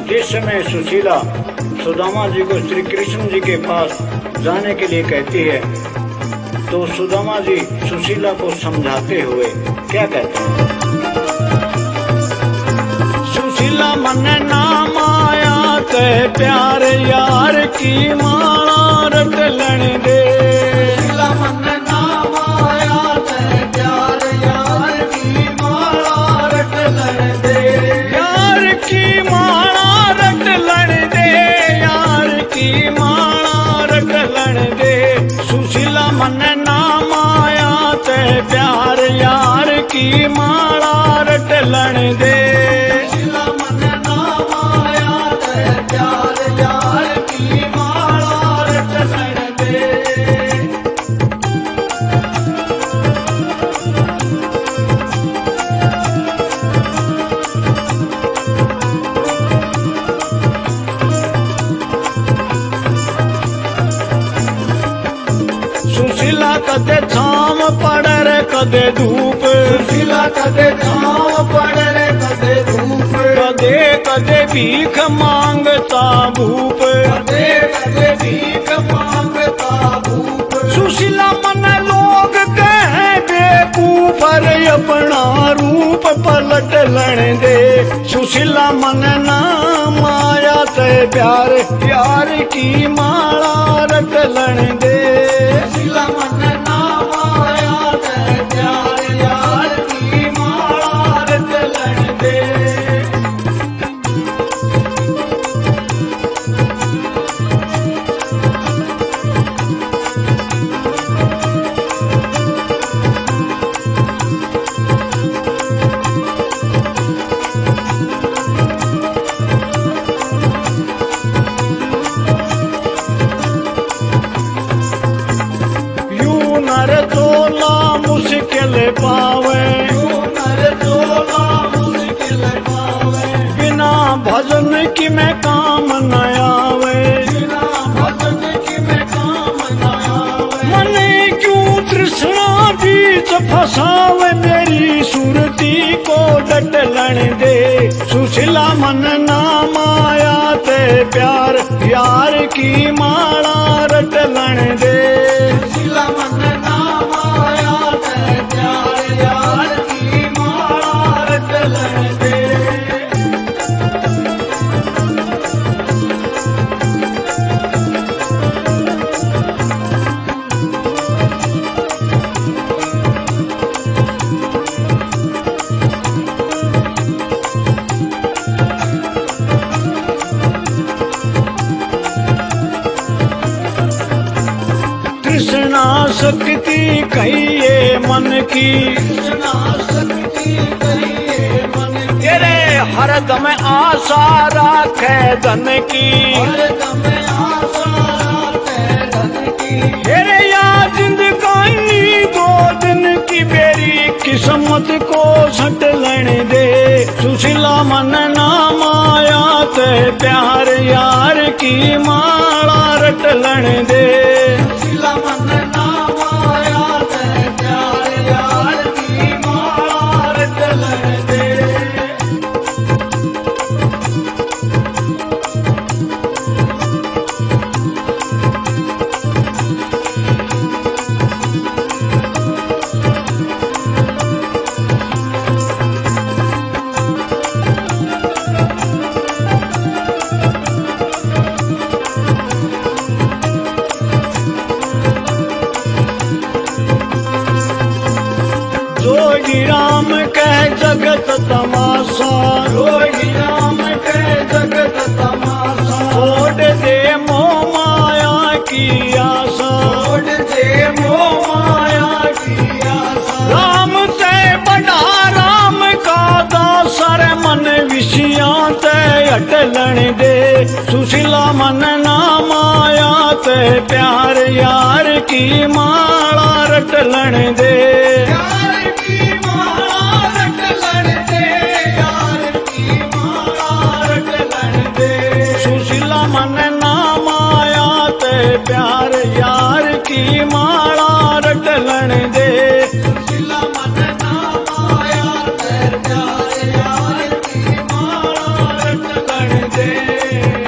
जिस समय सुशीला सुदामा जी को श्री कृष्ण जी के पास जाने के लिए कहती है तो सुदामा जी सुशीला को समझाते हुए क्या कहते हैं? सुशीला मन नाम आया ते प्यार यार की माला रट लण दे। सुशीला मन नाम आया ते प्यार यार की माला रट लण दे। यार की माला रट लण दे, यार की माला रट लण दे। सुशीला मन नाम आया ते प्यार यार की माला रट लण दे। सुशीला मन नाम आया ते प्यार यार की माला रट लण दे। सुशीला कदे छाम पड़े रे कदे धूप। सुशीला कदे छाम पड़े रे कदे धूप। कदे कदे भीख मांगता भूप। कदे कदे भीख मांगता भूप। सुशीला मन लोग कहे बेवकूफ रे अपना रूप पलट लण दे। सुशीला मन नाम आया ते प्यार यार की माला रट लण दे। सुशीला मन नाम आया ते प्यार यार की माला रट लण दे। नर तोला मुश्किल पावे, नर तोला मुश्किल पावे। बिना भजन की मैं काम न आवे, बिना भजन की मैं काम न आवे। मन क्यों तृष्णा बीच फसावे, मेरी सुरती को डट लण दे। सुशीला मन नाम आया ते प्यार यार की माला रट लण दे। सुशीला मन नाम आया ते प्यार यार की माला रट लण दे। कृष्णा शक्ति कहिए मन की, कृष्णा शक्ति कहिए मन की। तेरे हरदम आशा राखे धन की, हरदम आशा राखे धन की। तेरे या जिंदगानी दो दिन की मेरी किस्मत को सट लण दे। सुशीला मन नाम आया ते प्यार यार की माला रट लण दे। सुशीला मन नाम आया ते प्यार यार की माला रट लण दे। जोगी राम कह जगत तमाशा, जोगी राम कह जगत तमाशा। छोड़ दे मोह माया की आशा, छोड़ दे मोह माया की आशा। राम से बड़ा राम का दासर, मन विषयां ते हट लण दे। सुशीला मन नाम आया ते प्यार यार की माला रट लण दे। सुशीला मन नाम आया ते प्यार यार की माला रट लण दे। सुशीला मन नाम आया ते प्यार यार की माला रट लण दे। रे।